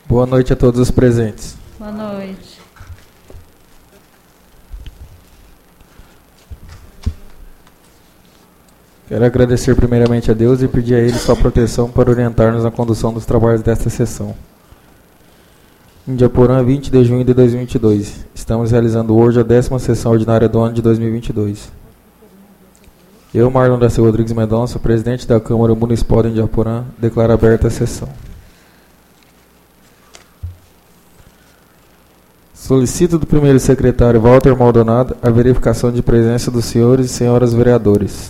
Boa noite a todos os presentes. Boa noite. Quero agradecer primeiramente a Deus e pedir a Ele sua proteção para orientar-nos na condução dos trabalhos desta sessão. Indiaporã, 20 de junho de 2022. Estamos realizando hoje a 10ª sessão ordinária do ano de 2022. Eu, Marlon da Silva Rodrigues Mendonça, presidente da Câmara Municipal de Indiaporã, declaro aberta a sessão. Solicito do primeiro secretário Walter Maldonado a verificação de presença dos senhores e senhoras vereadores.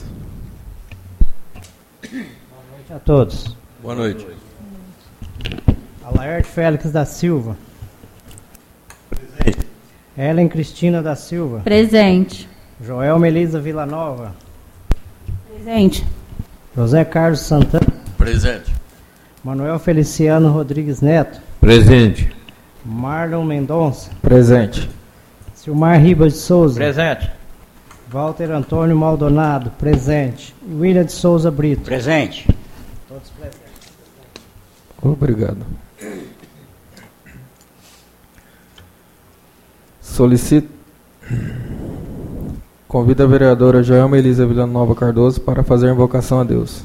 Boa noite a todos. Boa noite. Alaerte Félix da Silva. Presente. Helen Cristina da Silva. Presente. Joel Melisa Villanova. Presente. José Carlos Santana. Presente. Manuel Feliciano Rodrigues Neto. Presente. Marlon Mendonça. Presente. Silmar Ribas de Souza. Presente. Walter Antônio Maldonado. Presente. William de Souza Brito. Presente. Todos presentes. Obrigado. Solicito. Convido a vereadora Joelma Elisa Villanova Cardoso para fazer a invocação a Deus.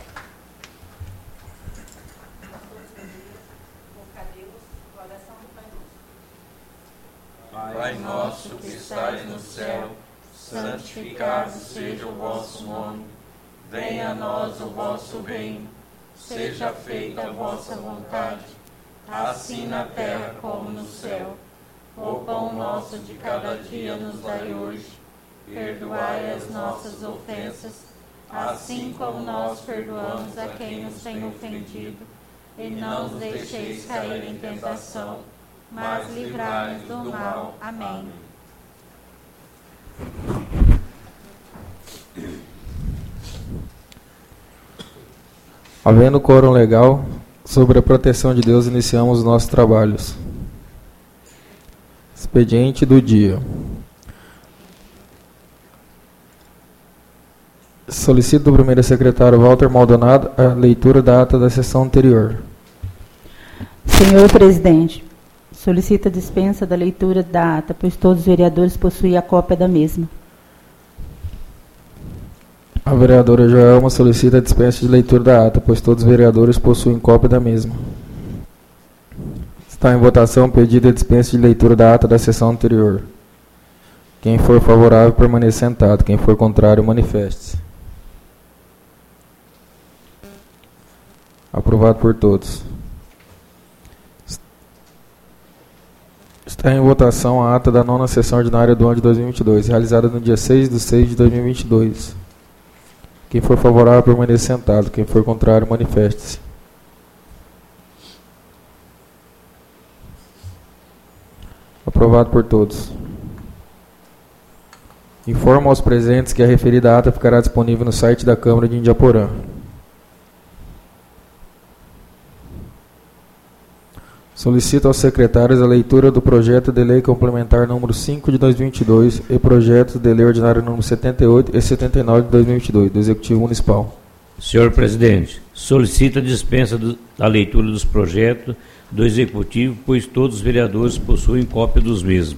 Pai nosso que estais no céu, santificado seja o vosso nome. Venha a nós o vosso reino. Seja feita a vossa vontade, assim na terra como no céu. O pão nosso de cada dia nos dai hoje. Perdoai as nossas ofensas, assim como nós perdoamos a quem nos tem ofendido. E não nos deixeis cair em tentação, mas livrai-nos do mal. Amém. Havendo quórum legal, sobre a proteção de Deus, iniciamos os nossos trabalhos. Expediente do dia. Solicito do primeiro secretário Walter Maldonado a leitura da ata da sessão anterior. Senhor presidente, solicito a dispensa da leitura da ata, pois todos os vereadores possuem a cópia da mesma. A vereadora Joelma solicita a dispensa de leitura da ata, pois todos os vereadores possuem cópia da mesma. Está em votação o pedido de dispensa de leitura da ata da sessão anterior. Quem for favorável, permaneça sentado. Quem for contrário, manifeste-se. Aprovado por todos. Está em votação a ata da 9ª sessão ordinária do ano de 2022, realizada no dia 6/6/2022. Quem for favorável, permaneça sentado. Quem for contrário, manifeste-se. Aprovado por todos. Informo aos presentes que a referida ata ficará disponível no site da Câmara de Indiaporã. Solicito aos secretários a leitura do projeto de lei complementar número 5 de 2022 e projetos de lei ordinário número 78 e 79 de 2022 do Executivo Municipal. Senhor presidente, solicito a dispensa da leitura dos projetos do Executivo, pois todos os vereadores possuem cópia dos mesmos.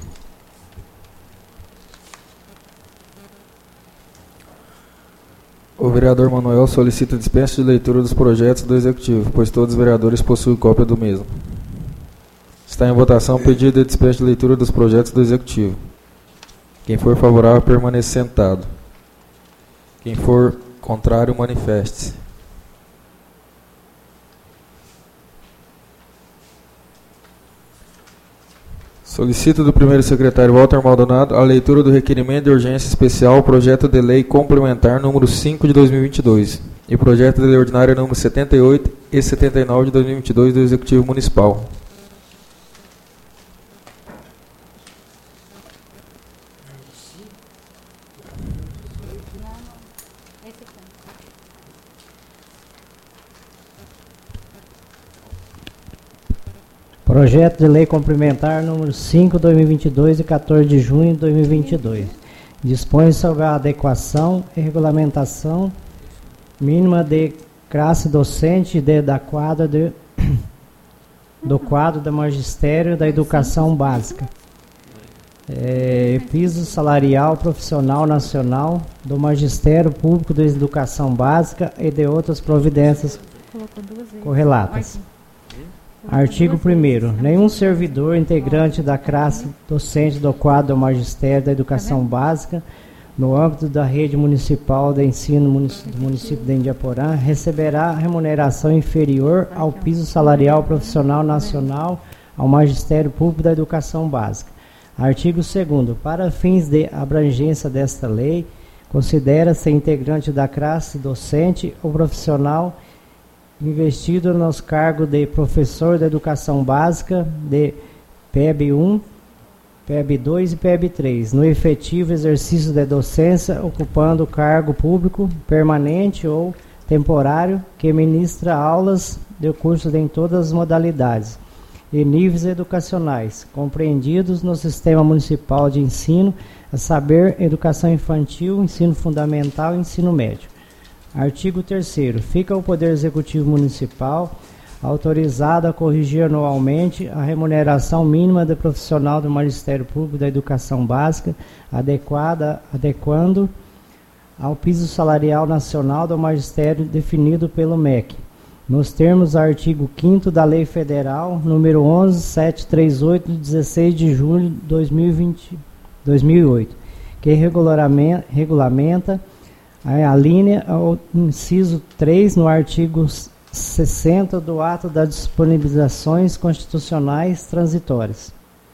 O vereador Manuel solicita a dispensa de leitura dos projetos do Executivo, pois todos os vereadores possuem cópia do mesmo. Está em votação o pedido de dispensa de leitura dos projetos do Executivo. Quem for favorável, permaneça sentado. Quem for contrário, manifeste-se. Solicito do primeiro secretário Walter Maldonado a leitura do requerimento de urgência especial, projeto de lei complementar número 5 de 2022 e projeto de lei ordinária número 78 e 79 de 2022 do Executivo Municipal. Projeto de lei complementar número 5, 2022 e 14 de junho de 2022. Dispõe sobre a adequação e regulamentação mínima de classe docente da quadra de do quadro do magistério da educação básica. Piso salarial profissional nacional do Magistério Público da Educação Básica e de outras providências correlatas. Artigo 1º. Nenhum servidor integrante da classe docente do quadro do Magistério da Educação Básica no âmbito da rede municipal de ensino do município de Indiaporã receberá remuneração inferior ao piso salarial profissional nacional ao Magistério Público da Educação Básica. Artigo 2º. Para fins de abrangência desta lei, considera-se integrante da classe docente ou profissional investido nos cargos de professor da educação básica de PEB 1, PEB 2 e PEB 3, no efetivo exercício da docência, ocupando cargo público permanente ou temporário que ministra aulas de cursos em todas as modalidades e níveis educacionais, compreendidos no Sistema Municipal de Ensino, a saber, educação infantil, ensino fundamental e ensino médio. Artigo 3º. Fica o Poder Executivo Municipal autorizado a corrigir anualmente a remuneração mínima do profissional do Magistério Público da Educação Básica, adequando ao piso salarial nacional do magistério definido pelo MEC, nos termos do artigo 5º da Lei Federal número 11.738, de 16 de julho de 2008, que regulamenta a linha ao inciso 3 no artigo 60 do ato das disponibilizações constitucionais transitórias.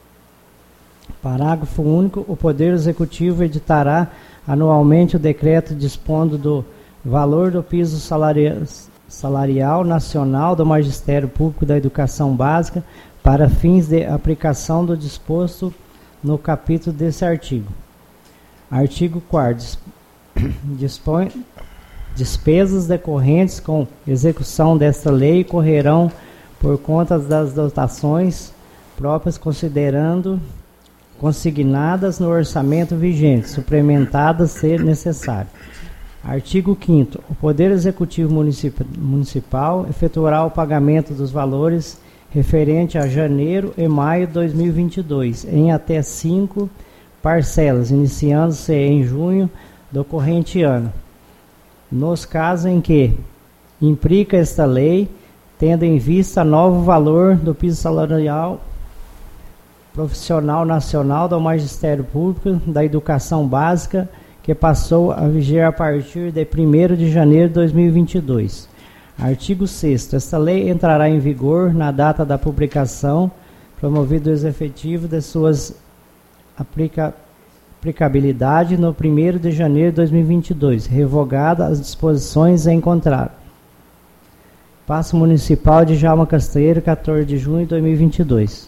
Parágrafo único. O Poder Executivo editará anualmente o decreto dispondo do valor do piso salarial nacional do Magistério Público da Educação Básica para fins de aplicação do disposto no capítulo desse artigo. Artigo 4º. Despesas decorrentes com execução desta lei correrão por conta das dotações próprias consignadas no orçamento vigente, suplementadas se necessário. Artigo 5º. O Poder Executivo Municipal efetuará o pagamento dos valores referente a janeiro e maio de 2022, em até 5 parcelas, iniciando-se em junho do corrente ano. Nos casos em que implica esta lei, tendo em vista novo valor do piso salarial profissional nacional do Magistério Público da Educação Básica, que passou a viger a partir de 1º de janeiro de 2022. Artigo 6º. Esta lei entrará em vigor na data da publicação, promovido o efetivo de suas aplicabilidade no 1º de janeiro de 2022, revogada as disposições em contrário. Paço Municipal de Djalma Castanheira, 14 de junho de 2022.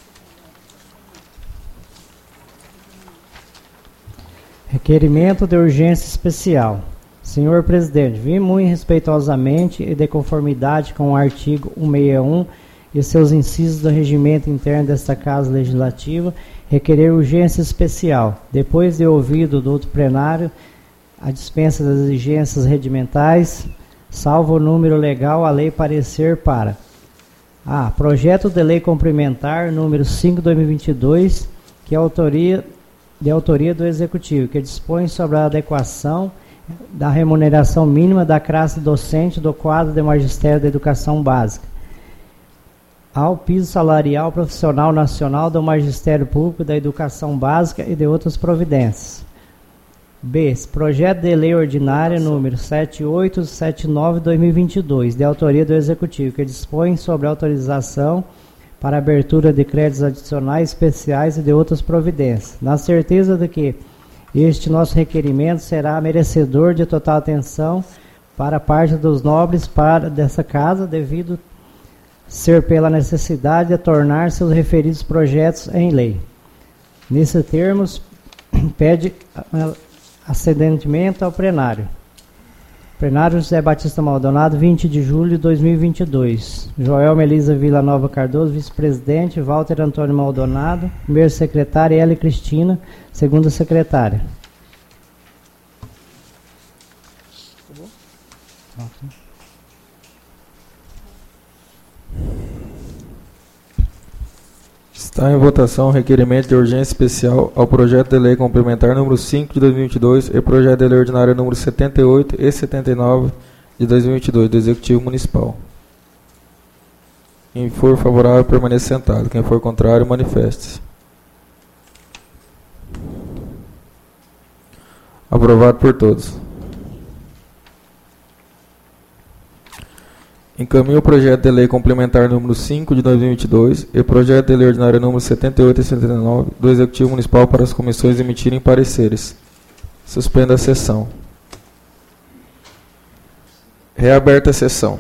Requerimento de urgência especial. Senhor Presidente, vim muito respeitosamente e de conformidade com o artigo 161 e seus incisos do regimento interno desta Casa Legislativa, requerer urgência especial, depois de ouvido do outro plenário, a dispensa das exigências regimentais, salvo o número legal, a lei parecer para a. Projeto de lei complementar número 5/2022, que é de autoria do Executivo, que dispõe sobre a adequação da remuneração mínima da classe docente do quadro de magistério da educação básica ao piso salarial profissional nacional do Magistério Público da Educação Básica e de outras providências. B. Projeto de Lei Ordinária número 7879/2022, de autoria do Executivo, que dispõe sobre autorização para abertura de créditos adicionais especiais e de outras providências. Na certeza de que este nosso requerimento será merecedor de total atenção para parte dos nobres dessa casa, devido ser pela necessidade de tornar seus referidos projetos em lei. Nesses termos, pede assentimento ao plenário. Plenário José Batista Maldonado, 20 de julho de 2022. Joel Melisa Vila Nova Cardoso, vice-presidente. Walter Antônio Maldonado, primeiro secretário. E L. Cristina, segunda secretária. Está em votação o requerimento de urgência especial ao projeto de lei complementar número 5 de 2022 e projeto de lei ordinária número 78 e 79 de 2022 do Executivo Municipal. Quem for favorável, permaneça sentado. Quem for contrário, manifeste-se. Aprovado por todos. Encaminho o projeto de lei complementar número 5 de 2022 e projeto de lei ordinária número 78 e 79 do Executivo Municipal para as comissões emitirem pareceres. Suspenda a sessão. Reaberta a sessão.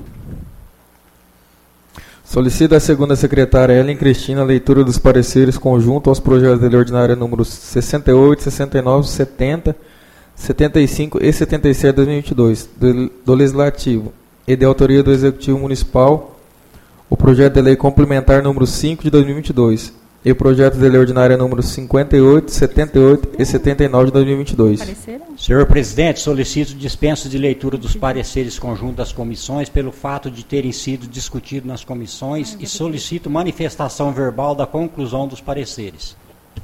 Solicita a segunda secretária Ellen Cristina a leitura dos pareceres conjunto aos projetos de lei ordinária números 68, 69, 70, 75 e 77 de 2022 do Legislativo e de autoria do Executivo Municipal, o projeto de lei complementar número 5 de 2022 e o projeto de lei ordinária número 58, 78 e 79 de 2022. Senhor presidente, solicito dispensa de leitura dos pareceres conjuntos das comissões pelo fato de terem sido discutidos nas comissões e solicito manifestação verbal da conclusão dos pareceres.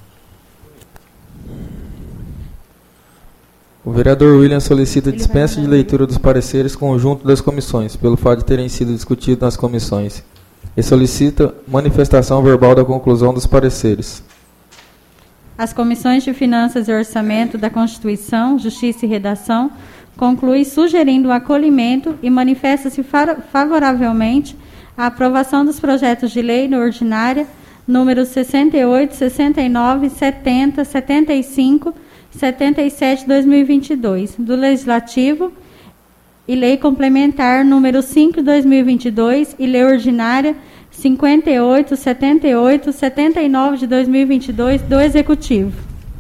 O vereador William solicita dispensa de leitura dos pareceres conjunto das comissões, pelo fato de terem sido discutidos nas comissões, e solicita manifestação verbal da conclusão dos pareceres. As comissões de Finanças e Orçamento da Constituição, Justiça e Redação conclui sugerindo o acolhimento e manifesta-se favoravelmente à aprovação dos projetos de lei ordinária números 68, 69, 70, 75, 77 de 2022, do Legislativo, e Lei Complementar número 5 de 2022 e Lei Ordinária 58, 78, 79 de 2022, do Executivo.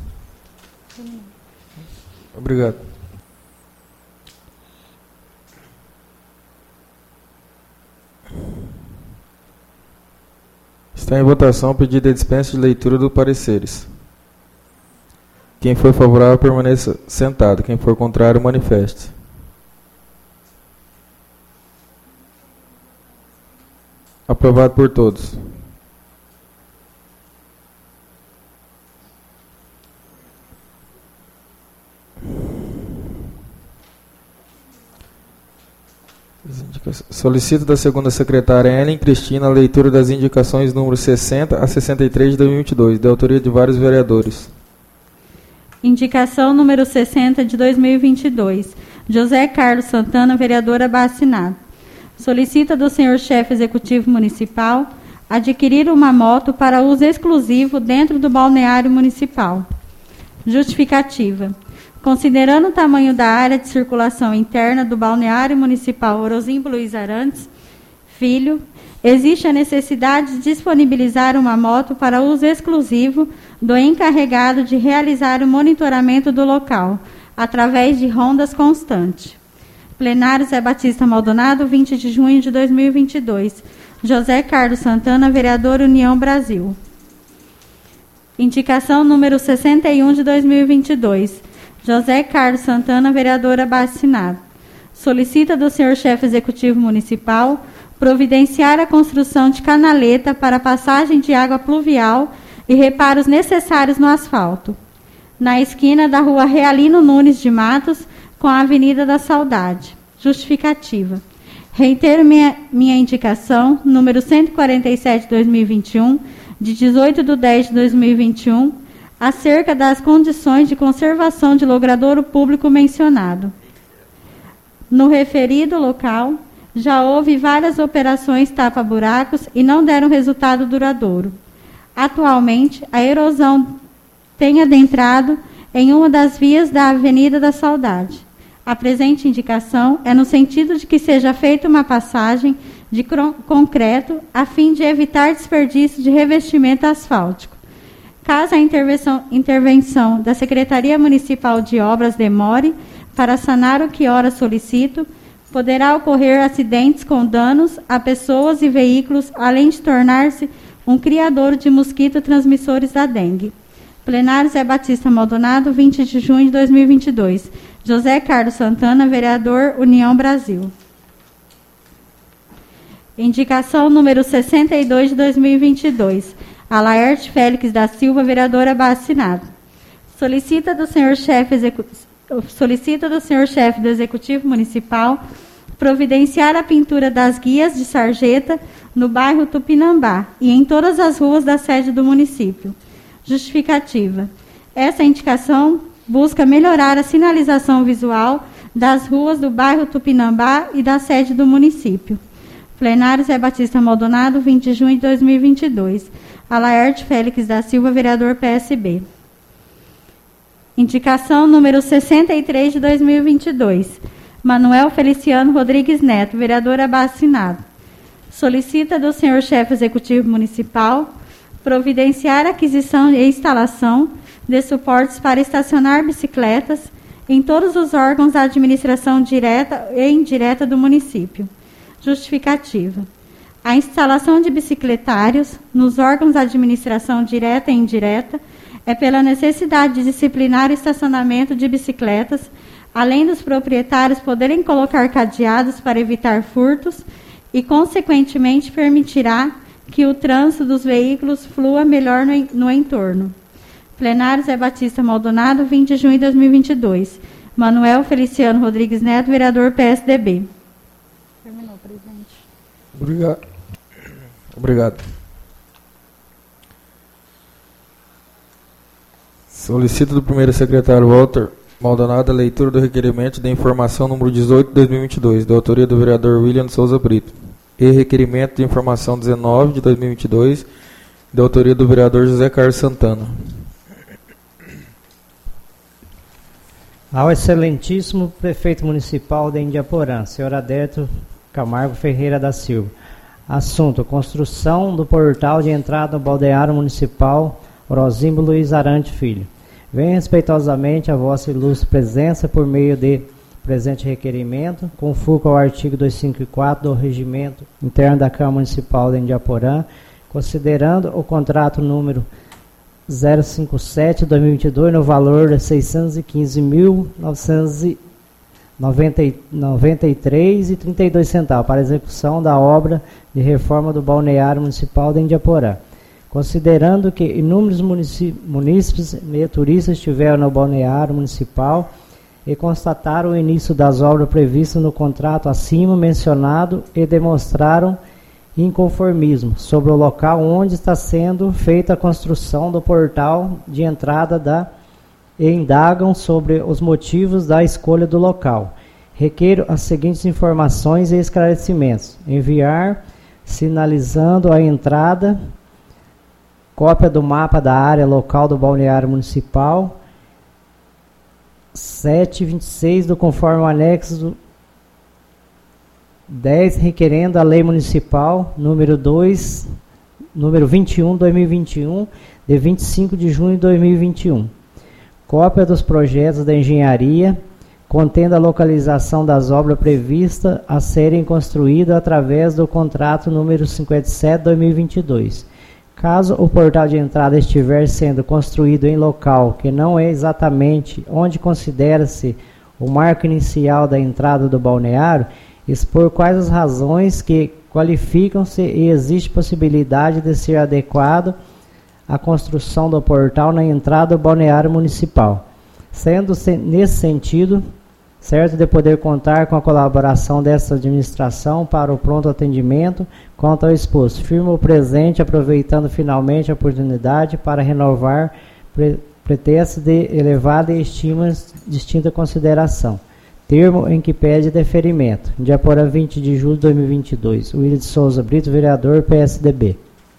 Obrigado. Está em votação o pedido de dispensa de leitura dos pareceres. Quem for favorável, permaneça sentado. Quem for contrário, manifeste. Aprovado por todos. Solicito da segunda secretária Ellen Cristina a leitura das indicações número 60 a 63 de 2022, de autoria de vários vereadores. Indicação número 60 de 2022. José Carlos Santana, vereador abacinado. Solicita do senhor chefe executivo municipal adquirir uma moto para uso exclusivo dentro do balneário municipal. Justificativa. Considerando o tamanho da área de circulação interna do balneário municipal Orozimbo Luiz Arantes Filho, existe a necessidade de disponibilizar uma moto para uso exclusivo do encarregado de realizar o monitoramento do local, através de rondas constantes. Plenário Zé Batista Maldonado, 20 de junho de 2022. José Carlos Santana, vereador União Brasil. Indicação número 61 de 2022. José Carlos Santana, vereador abacinado. Solicita do senhor chefe executivo municipal providenciar a construção de canaleta para passagem de água pluvial e reparos necessários no asfalto, na esquina da rua Realino Nunes de Matos, com a Avenida da Saudade. Justificativa. Reitero minha indicação, número 147 de 2021, de 18 de 10 de 2021, acerca das condições de conservação de logradouro público mencionado. No referido local, já houve várias operações tapa-buracos e não deram resultado duradouro. Atualmente, a erosão tem adentrado em uma das vias da Avenida da Saudade. A presente indicação é no sentido de que seja feita uma passagem de concreto a fim de evitar desperdício de revestimento asfáltico. Caso a intervenção da Secretaria Municipal de Obras demore para sanar o que ora solicito, poderá ocorrer acidentes com danos a pessoas e veículos, além de tornar-se um criadouro de mosquito transmissores da dengue. Plenário Zé Batista Maldonado, 20 de junho de 2022. José Carlos Santana, vereador União Brasil. Indicação número 62 de 2022. a Laerte Félix da Silva, vereadora abaixo-assinado. Solicita do senhor chefe do Executivo Municipal providenciar a pintura das guias de sarjeta no bairro Tupinambá e em todas as ruas da sede do município. Justificativa. Essa indicação busca melhorar a sinalização visual das ruas do bairro Tupinambá e da sede do município. Plenário Zé Batista Maldonado, 20 de junho de 2022. A Laerte Félix da Silva, vereador PSB. Indicação número 63 de 2022. Manuel Feliciano Rodrigues Neto, vereador abaixo-assinado. Solicita do senhor chefe executivo municipal providenciar a aquisição e instalação de suportes para estacionar bicicletas em todos os órgãos da administração direta e indireta do município. Justificativa. A instalação de bicicletários nos órgãos da administração direta e indireta é pela necessidade de disciplinar o estacionamento de bicicletas, além dos proprietários poderem colocar cadeados para evitar furtos e, consequentemente, permitirá que o trânsito dos veículos flua melhor no entorno. Plenário Zé Batista Maldonado, 20 de junho de 2022. Manuel Feliciano Rodrigues Neto, vereador PSDB. Terminou, presidente. Obrigado. Solicito do primeiro secretário Walter Maldonado a leitura do requerimento de informação número 18 de 2022, da autoria do vereador William de Souza Brito, e requerimento de informação 19 de 2022, da autoria do vereador José Carlos Santana. Ao excelentíssimo prefeito municipal de Indiaporã, senhor Adérito Camargo Ferreira da Silva. Assunto: construção do portal de entrada no balneário municipal Orozimbo Luiz Arante Filho. Venho respeitosamente a vossa ilustre presença por meio de presente requerimento, com fulcro ao artigo 254 do Regimento Interno da Câmara Municipal de Indiaporã, considerando o contrato número 057/2022 no valor de R$ 615.993,32 para execução da obra de reforma do balneário municipal de Indiaporã. Considerando que inúmeros munícipes e turistas estiveram no balneário municipal e constataram o início das obras previstas no contrato acima mencionado e demonstraram inconformismo sobre o local onde está sendo feita a construção do portal de entrada e indagam sobre os motivos da escolha do local. Requeiro as seguintes informações e esclarecimentos. Enviar, sinalizando a entrada, cópia do mapa da área local do balneário municipal, 726 do conforme o anexo 10, requerendo a lei municipal número 21/2021, de 25 de junho de 2021. Cópia dos projetos da engenharia, contendo a localização das obras previstas a serem construídas através do contrato número 57/2022. Caso o portal de entrada estiver sendo construído em local que não é exatamente onde considera-se o marco inicial da entrada do balneário, expor quais as razões que qualificam-se e existe possibilidade de ser adequado à construção do portal na entrada do balneário municipal, sendo nesse sentido certo de poder contar com a colaboração dessa administração para o pronto atendimento quanto ao exposto. Firmo o presente, aproveitando finalmente a oportunidade para renovar pretextos de elevada e estima distinta consideração. Termo em que pede deferimento. Indiaporã, 20 de julho de 2022. William de Souza Brito, vereador PSB.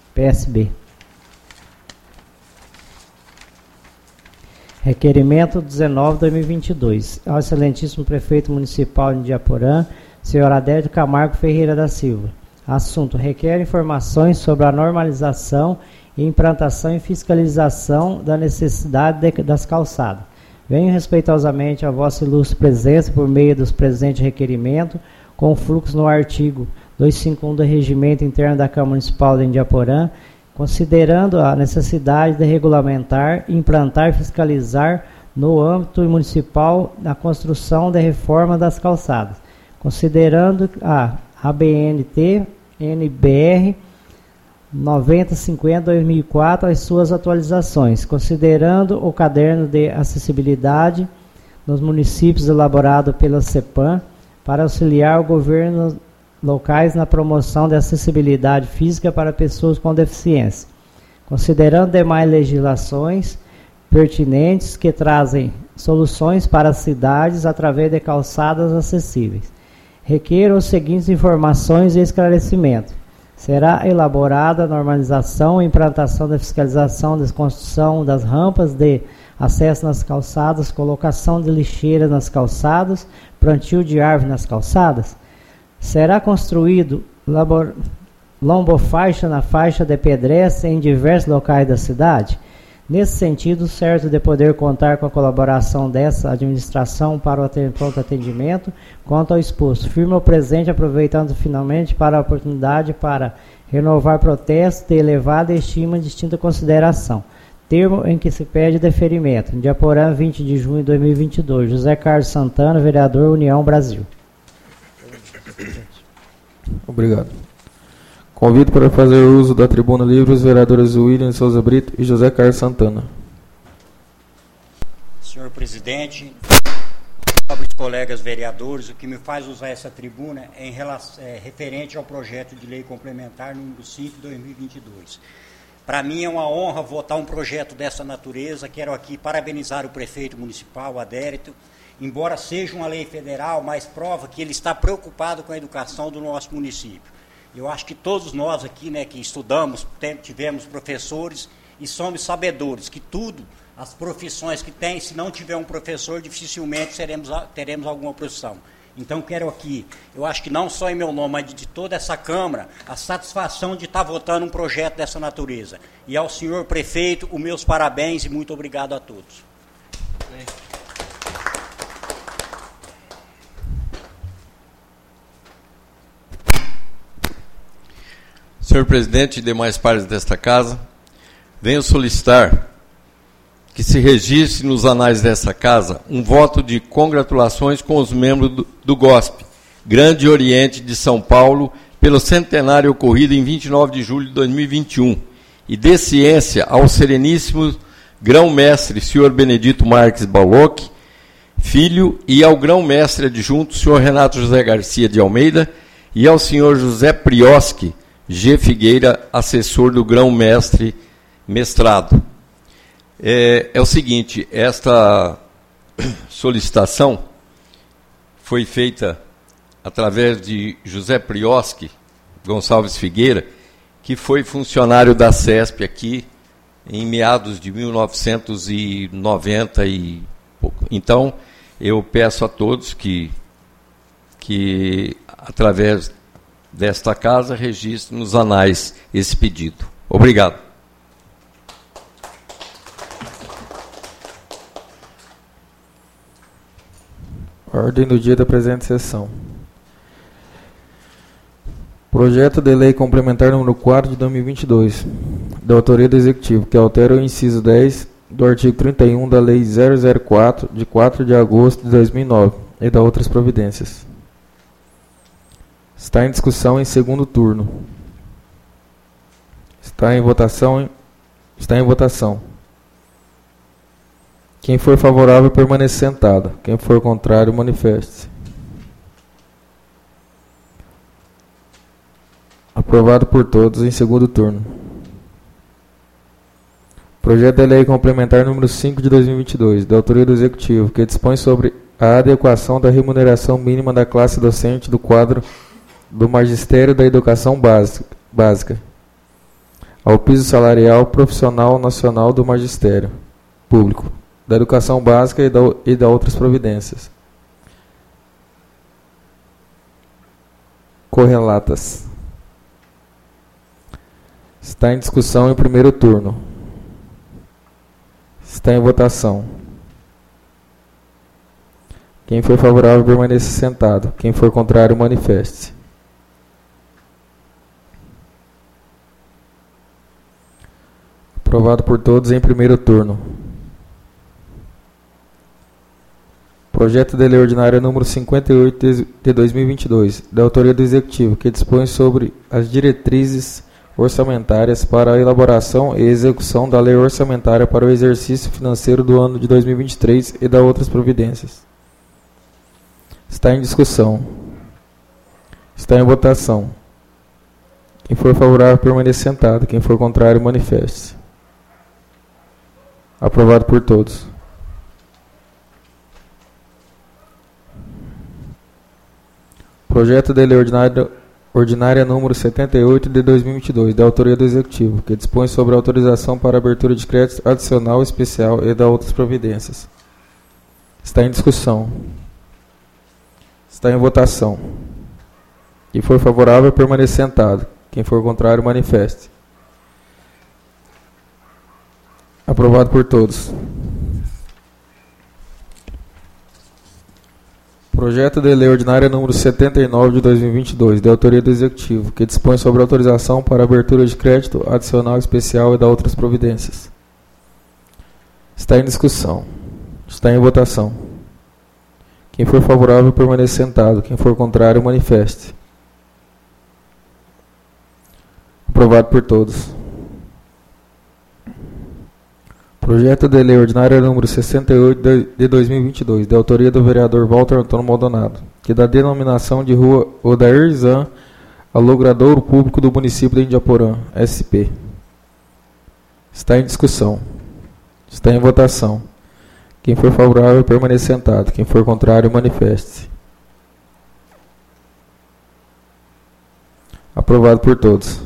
Requerimento 19/2022. Ao excelentíssimo prefeito municipal de Indiaporã, senhor Adérito Camargo Ferreira da Silva. Assunto: requer informações sobre a normalização e implantação e fiscalização da necessidade das calçadas. Venho respeitosamente a vossa ilustre presença por meio dos presentes requerimentos, com fluxo no artigo 251 do Regimento Interno da Câmara Municipal de Indiaporã, considerando a necessidade de regulamentar, implantar e fiscalizar no âmbito municipal a construção de reforma das calçadas, considerando a ABNT, NBR 9050-2004 as suas atualizações, considerando o caderno de acessibilidade nos municípios elaborado pela CEPAM para auxiliar o governo locais na promoção da acessibilidade física para pessoas com deficiência, considerando demais legislações pertinentes que trazem soluções para as cidades através de calçadas acessíveis. Requer as seguintes informações e esclarecimentos. Será elaborada a normalização e implantação da fiscalização da construção das rampas de acesso nas calçadas, colocação de lixeiras nas calçadas, plantio de árvore nas calçadas. Será construído lombofaixa na faixa de pedestre em diversos locais da cidade. Nesse sentido, certo de poder contar com a colaboração dessa administração para o pronto atendimento, quanto ao exposto, firma o presente aproveitando finalmente para a oportunidade para renovar protesto de elevada estima e distinta consideração. Termo em que se pede deferimento. De Aporã, 20 de junho de 2022. José Carlos Santana, vereador, União Brasil. Obrigado. Convido para fazer uso da tribuna livre os vereadores William Souza Brito e José Carlos Santana. Senhor presidente, nobres colegas vereadores, o que me faz usar essa tribuna é referente ao projeto de lei complementar número 5 de 2022. Para mim é uma honra votar um projeto dessa natureza. Quero aqui parabenizar o prefeito municipal, Adérito, embora seja uma lei federal, mas prova que ele está preocupado com a educação do nosso município. Eu acho que todos nós aqui, né, que estudamos, tivemos professores e somos sabedores que tudo, as profissões que tem, se não tiver um professor, dificilmente teremos alguma profissão. Então quero aqui, eu acho que não só em meu nome, mas de toda essa Câmara, a satisfação de estar votando um projeto dessa natureza. E ao senhor prefeito, os meus parabéns e muito obrigado a todos. Senhor presidente e demais pares desta casa, venho solicitar que se registre nos anais dessa casa um voto de congratulações com os membros do GOSP, Grande Oriente de São Paulo, pelo centenário ocorrido em 29 de julho de 2021, e de ciência ao sereníssimo grão-mestre, senhor Benedito Marques Balocchi, filho, e ao grão-mestre adjunto, senhor Renato José Garcia de Almeida, e ao senhor José Prioski G. Figueira, assessor do grão-mestre mestrado. É o seguinte, esta solicitação foi feita através de José Prioski Gonçalves Figueira, que foi funcionário da CESP aqui em meados de 1990 e pouco. Então, eu peço a todos que através desta casa, registre nos anais esse pedido. Obrigado. Ordem do dia da presente sessão. Projeto de lei complementar número 4 de 2022, da autoria do Executivo, que altera o inciso 10 do artigo 31 da Lei 004, de 4 de agosto de 2009, e da outras providências. Está em discussão em segundo turno. Está em votação. Quem for favorável, permaneça sentado. Quem for contrário, manifeste-se. Aprovado por todos em segundo turno. Projeto de lei complementar número 5 de 2022, da autoria do Executivo, que dispõe sobre a adequação da remuneração mínima da classe docente do quadro do Magistério da Educação Básica ao piso salarial profissional nacional do Magistério Público da Educação Básica e da outras providências correlatas. Está em discussão em primeiro turno. Está em votação. Quem for favorável, permaneça sentado. Quem for contrário, manifeste-se. Aprovado por todos em primeiro turno. Projeto de lei ordinária número 58 de 2022, da autoria do Executivo, que dispõe sobre as diretrizes orçamentárias para a elaboração e execução da lei orçamentária para o exercício financeiro do ano de 2023 e da outras providências. Está em discussão. Está em votação. Quem for favorável, permaneça sentado. Quem for contrário, manifeste-se. Aprovado por todos. Projeto de lei ordinária número 78 de 2022, da autoria do Executivo, que dispõe sobre a autorização para abertura de crédito adicional especial e da outras providências. Está em discussão. Está em votação. Quem for favorável, permaneça sentado. Quem for contrário, manifeste. Aprovado por todos. Projeto de lei ordinária número 79 de 2022, de autoria do Executivo, que dispõe sobre autorização para abertura de crédito adicional especial e da outras providências. Está em discussão. Está em votação. Quem for favorável, permaneça sentado. Quem for contrário, manifeste. Aprovado por todos. Projeto de lei ordinária número 68 de 2022, de autoria do vereador Walter Antônio Maldonado, que dá denominação de rua Odair Zan ao logradouro público do município de Indiaporã, SP. Está em discussão. Está em votação. Quem for favorável, permaneça sentado. Quem for contrário, manifeste-se. Aprovado por todos.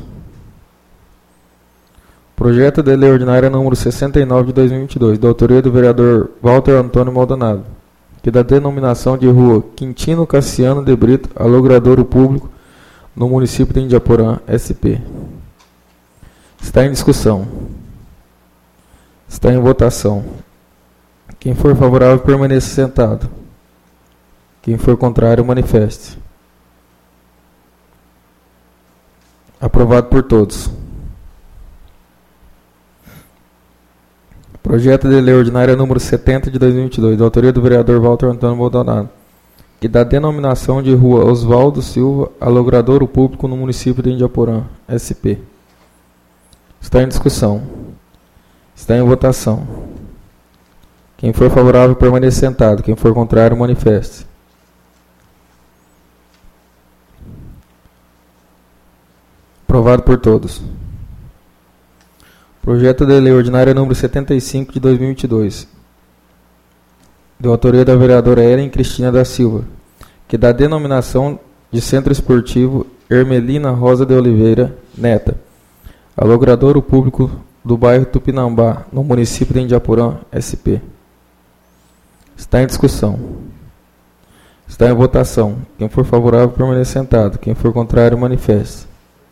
Projeto de lei ordinária número 69 de 2022, da autoria do vereador Walter Antônio Maldonado, que dá denominação de rua Quintino Cassiano de Brito ao logradouro público no município de Indiaporã, SP. Está em discussão. Está em votação. Quem for favorável, permaneça sentado. Quem for contrário, manifeste. Aprovado por todos. Projeto de lei ordinária número 70 de 2022, da autoria do vereador Walter Antônio Maldonado, que dá denominação de rua Oswaldo Silva a logradouro público no município de Indiaporã, SP. Está em discussão. Está em votação. Quem for favorável, permaneça sentado. Quem for contrário, manifeste. Aprovado por todos. Projeto de lei ordinária número 75 de 2022, de autoria da vereadora Ellen Cristina da Silva, que dá denominação de Centro Esportivo Hermelina Rosa de Oliveira, neta, a logradouro público do bairro Tupinambá, no município de Indiaporã, SP. Está em discussão. Está em votação. Quem for favorável, permaneça sentado. Quem for contrário, manifeste.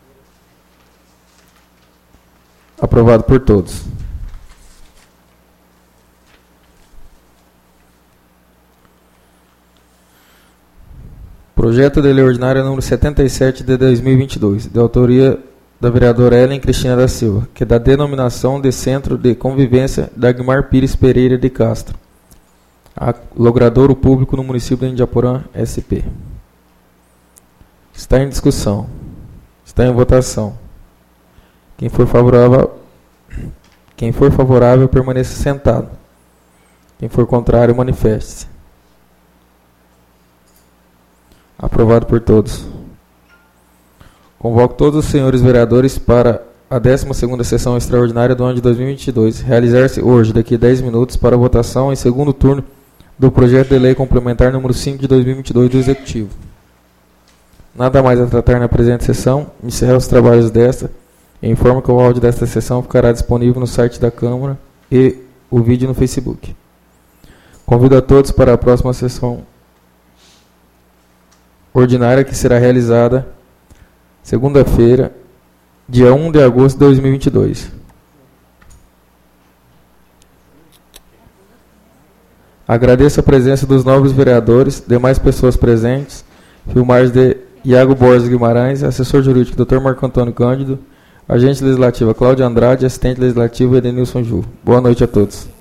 Aprovado por todos. Projeto de lei ordinária número 77 de 2022, de autoria da vereadora Ellen Cristina da Silva, que dá denominação de Centro de Convivência Dagmar Pires Pereira de Castro, a logradouro público no município de Indiaporã, SP. Está em discussão. Está em votação. Quem for favorável, permaneça sentado. Quem for contrário, manifeste-se. Aprovado por todos. Convoco todos os senhores vereadores para a 12ª sessão extraordinária do ano de 2022, realizar-se hoje, daqui a 10 minutos, para a votação em segundo turno do projeto de lei complementar número 5 de 2022 do Executivo. Nada mais a tratar na presente sessão. Encerrar os trabalhos desta. Informo que o áudio desta sessão ficará disponível no site da Câmara e o vídeo no Facebook. Convido a todos para a próxima sessão ordinária, que será realizada segunda-feira, dia 1 de agosto de 2022. Agradeço a presença dos nobres vereadores, demais pessoas presentes, filmagens de Iago Borges Guimarães, assessor jurídico Dr. Marco Antônio Cândido, agente legislativa Cláudia Andrade, assistente legislativo Edenilson Ju. Boa noite a todos.